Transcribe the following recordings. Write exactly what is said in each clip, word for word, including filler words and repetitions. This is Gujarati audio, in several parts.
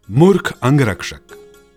મૂર્ખ અંગરક્ષક.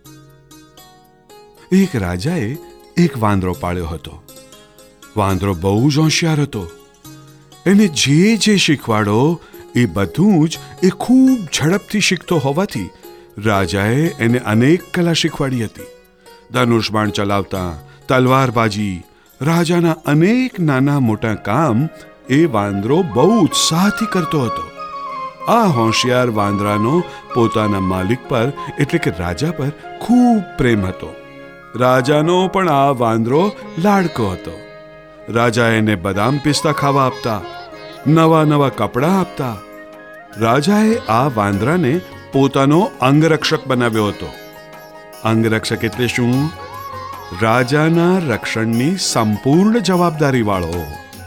એક રાજાએ એક વાંદરો પાળ્યો હતો. વાંદરો બહુ જ હોશિયાર હતો. એને જે જે શીખવાડો એ બધું જ એ ખૂબ ઝડપથી શીખતો હોવાથી રાજાએ એને અનેક કલા શીખવાડી હતી. ધનુષ બાણ ચલાવતા, તલવારબાજી, રાજાના અનેક નાના મોટા કામ એ વાંદરો બહુ ઉત્સાહથી કરતો હતો. આ હોશિયાર વાંદરાનો પોતાના માલિક પર એટલે કે રાજા પર ખૂબ પ્રેમ હતો. રાજાનો પણ આ વાંદરો લાડકો હતો. રાજા એને બદામ પિસ્તા ખાવા આપતા, નવા નવા કપડાં આપતા. રાજાએ આ વાંદરાને પોતાનો અંગરક્ષક બનાવ્યો હતો. અંગરક્ષક એટલે શું? રાજાના રક્ષણની સંપૂર્ણ જવાબદારી વાળો.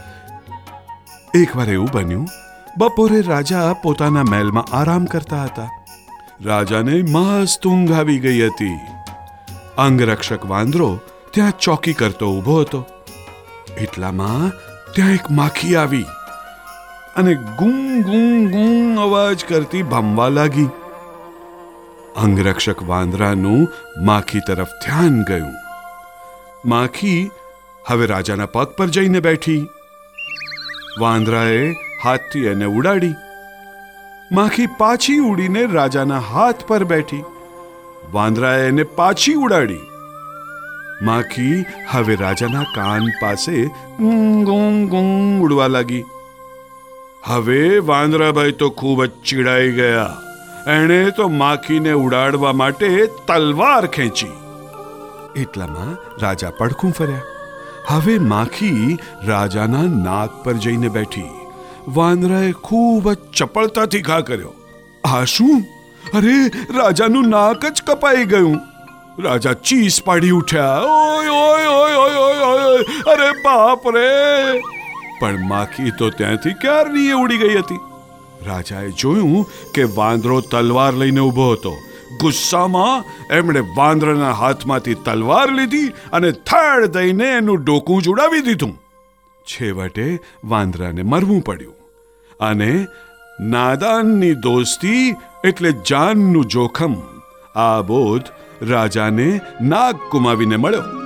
એકવાર એવું બન્યું, બપોરે રાજા પોતાના મહેલમાં આરામ કરતા હતા. રાજાને મસ્ત ઊંઘ આવી ગઈ હતી. અંગરક્ષક વાંદરો ત્યાં ચોકી કરતો ઊભો હતો. એટલામાં ત્યાં એક માખી આવી અને ગું ગું ગું અવાજ કરતી ભમવા લાગી. અંગરક્ષક વાંદરાનું માખી તરફ ધ્યાન ગયું. માખી હવે રાજાના પગ પર જઈને બેઠી. વાંદરાએ હાથથી એને ઉડાડી. માખી પાછી ઉડીને રાજાના હાથ પર બેઠી. વાંદરાએ એને પાછી ઉડાડી. માખી હવે રાજાના કાન પાસે ગું ગું ગું ઉડવા લાગી. હવે વાંદરાભાઈ તો ખૂબ જ ચીડાઈ ગયા. એણે તો માખીને ઉડાડવા માટે તલવાર ખેંચી. એટલામાં રાજા પડખું ફર્યા. હવે માખી રાજાના નાક પર જઈને બેઠી. વાંદરાએ ખૂબ જ ચપળતાથી ઘા કર્યો. આ શું? અરે, રાજાનું નાક જ કપાઈ ગયું. રાજા ચીસ પાડી ઉઠ્યા. ઓય ઓય ઓય ઓય ઓય ઓય, અરે બાપ રે! પણ માખી તો ત્યાંથી ક્યારની ઉડી ગઈ હતી. રાજાએ જોયું કે વાંદરો તલવાર લઈને ઊભો હતો. ગુસ્સામાં એમણે વાંદરાના હાથમાંથી તલવાર લીધી અને થાળ દઈને એનું ડોકું જ ઉડાવી દીધું. છેવટે વાંદરાને મરવું પડ્યું. અને નાદાનની દોસ્તી એટલે જાનનું જોખમ, આ બોધ રાજાને નાક ગુમાવીને મળ્યો.